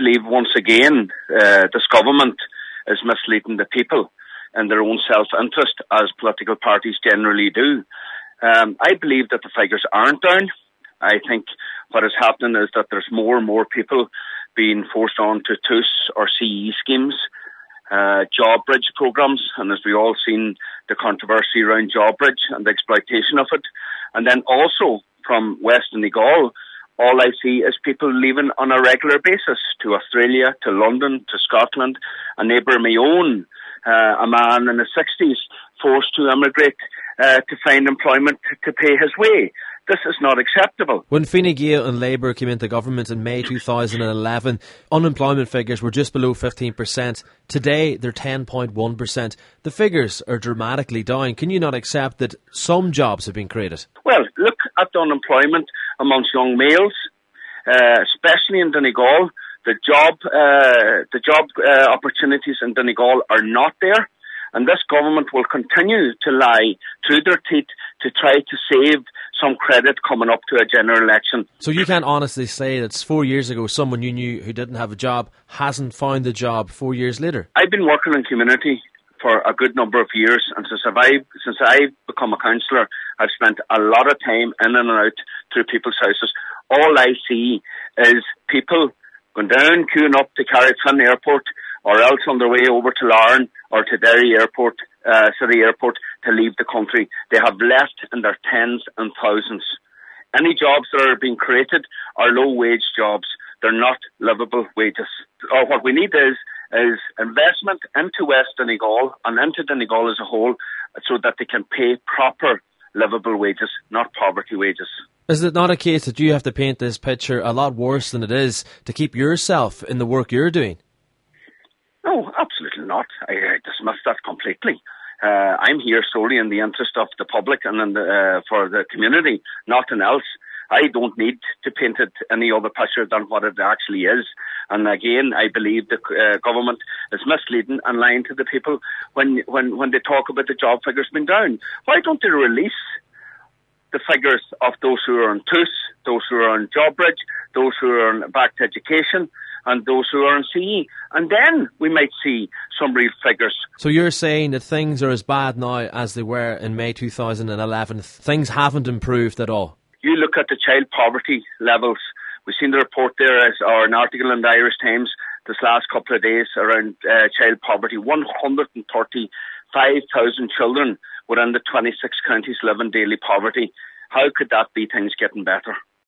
believe once again this government is misleading the people in their own self-interest, as political parties generally do. I believe that the figures aren't down. I think what is happening is that there's more and more people being forced onto TUS or CE schemes, JobBridge programs, and as we all seen the controversy around JobBridge and the exploitation of it. And then also from West Donegal, all I see is people leaving on a regular basis to Australia, to London, to Scotland. A neighbour of my own, a man in his 60s, forced to emigrate to find employment to pay his way. This is not acceptable. When Fine Gael and Labour came into government in May 2011, unemployment figures were just below 15%. Today, they're 10.1%. The figures are dramatically down. Can you not accept that some jobs have been created? Well, look at the unemployment amongst young males, especially in Donegal. The job opportunities in Donegal are not there. And this government will continue to lie through their teeth to try to save some credit coming up to a general election. So you can't honestly say that 4 years ago someone you knew who didn't have a job hasn't found a job 4 years later? I've been working in community for a good number of years, and since I've become a councillor, I've spent a lot of time in and out through people's houses. All I see is people going down, queuing up to Carrickfinn Airport, or else on their way over to Larne or to Derry Airport, City Airport, to leave the country. They have left in their tens and thousands. Any jobs that are being created are low-wage jobs. They're not livable wages. What we need is investment into West Donegal and into Donegal as a whole, so that they can pay proper livable wages, not poverty wages. Is it not a case that you have to paint this picture a lot worse than it is to keep yourself in the work you're doing? No, absolutely not. I dismiss that completely. I'm here solely in the interest of the public and for the community, nothing else. I don't need to paint it any other picture than what it actually is. And again, I believe the government is misleading and lying to the people when they talk about the job figures being down. Why don't they release the figures of those who are on TUS, those who are on JobBridge, those who are on back to education, and those who are on CE, and then we might see some real figures. So you're saying that things are as bad now as they were in May 2011? Things haven't improved at all? You look at the child poverty levels. We've seen the report there, or an article in the Irish Times this last couple of days around child poverty. 135,000 children within the 26 counties live in daily poverty. How could that be things getting better?